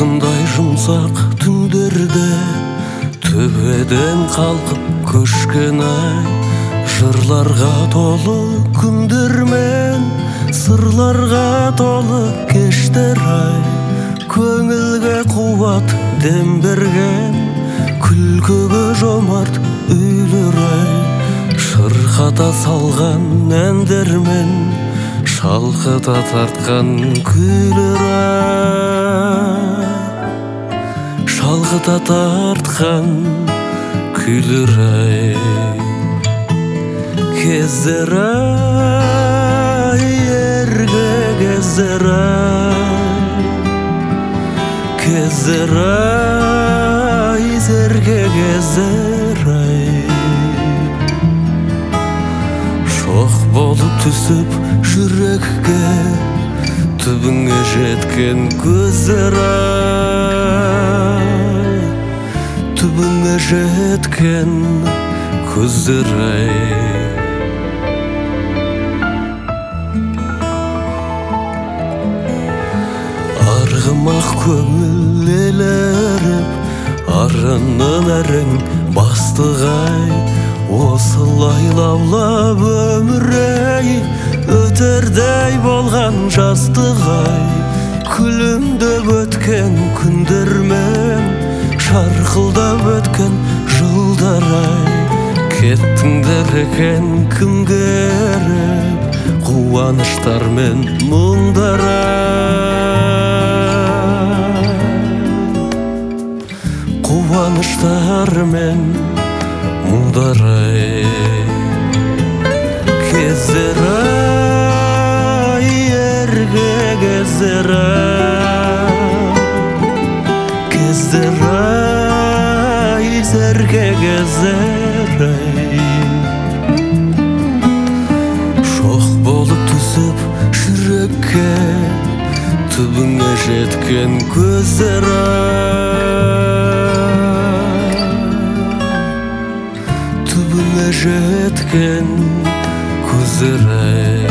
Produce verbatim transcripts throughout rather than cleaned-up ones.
Арғындай жұмсақ түндерде төбеден қалқып көшкен ай, жырларға толы күндермен, сырларға толы кештер ай, көңілге қуат дем берген, күлкіге жомарт үйлер ай, шырқата салған әндермен, шалқыта тартқан күйлер ай, шалқыта тартқан күйлер ай. Кездер ай, ерге кездер ай, кездер ай, зерге кездер ай. Шоқ болып түсіп жүрекке, түбіңе жеткен көздер ай, түбіңе жеткен көздер ай. Арғымақ көңіл елеріп, арының әрең бастығай, осылай лаулап өмірей, өтердей болған жастығай, күлімдеп өткен күндермен, шарқылдап өткен жылдарай. Кеттіңдер екен кімге еріп, қуаныштар мен мұңдарай, қуаныштар мен мұңдарай. Кездер ай, ерге кездер ай, кездер ай, зерге кездер ай. Шоқ болып түсіп жүрекке, түбіңе жеткен көздер ай, түбіңе жеткен көздер ай.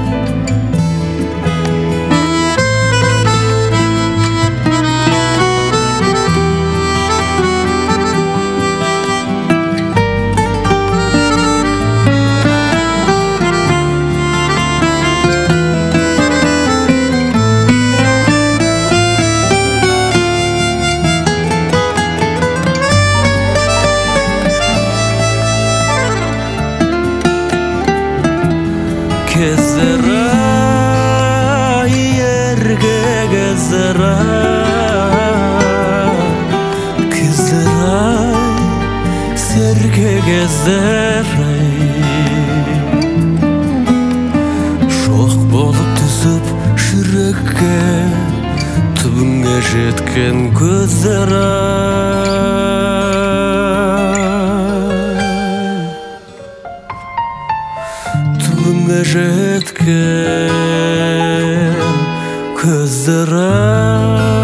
Кездер ай, ерге кездер ай, кездер ай, серге кездер ай. Шоқ болып түсіп жүрекке, түбіңе жеткен көздер ай, түбіңе жеткен көздер ай.